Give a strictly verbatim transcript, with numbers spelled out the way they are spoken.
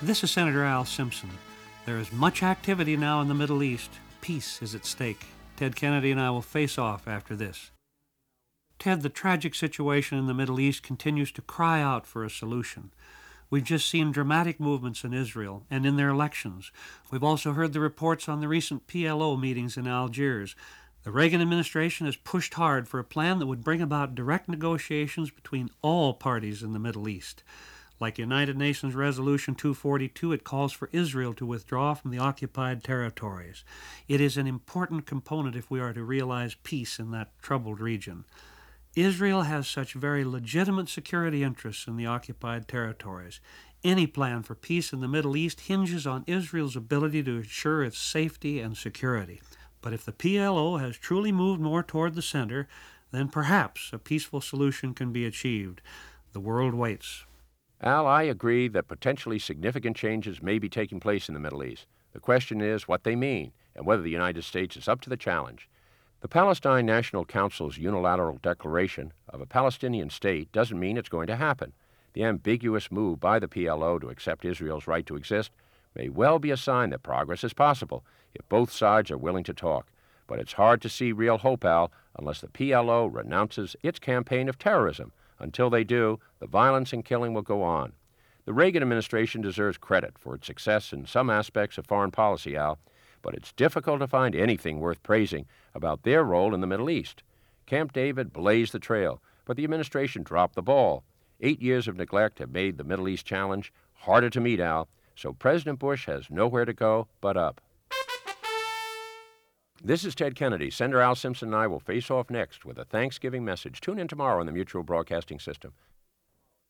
This is Senator Al Simpson. There is much activity now in the Middle East. Peace is at stake. Ted Kennedy and I will face off after this. Ted, the tragic situation in the Middle East continues to cry out for a solution. We've just seen dramatic movements in Israel and in their elections. We've also heard the reports on the recent P L O meetings in Algiers. The Reagan administration has pushed hard for a plan that would bring about direct negotiations between all parties in the Middle East. Like United Nations Resolution two forty-two, it calls for Israel to withdraw from the occupied territories. It is an important component if we are to realize peace in that troubled region. Israel has such very legitimate security interests in the occupied territories. Any plan for peace in the Middle East hinges on Israel's ability to ensure its safety and security. But if the P L O has truly moved more toward the center, then perhaps a peaceful solution can be achieved. The world waits. Al, I agree that potentially significant changes may be taking place in the Middle East. The question is what they mean and whether the United States is up to the challenge. The Palestine National Council's unilateral declaration of a Palestinian state doesn't mean it's going to happen. The ambiguous move by the P L O to accept Israel's right to exist may well be a sign that progress is possible if both sides are willing to talk. But it's hard to see real hope, Al, unless the P L O renounces its campaign of terrorism. Until they do, the violence and killing will go on. The Reagan administration deserves credit for its success in some aspects of foreign policy, Al, but it's difficult to find anything worth praising about their role in the Middle East. Camp David blazed the trail, but the administration dropped the ball. Eight years of neglect have made the Middle East challenge harder to meet, Al, so President Bush has nowhere to go but up. This is Ted Kennedy. Senator Al Simpson and I will face off next with a Thanksgiving message. Tune in tomorrow on the Mutual Broadcasting System.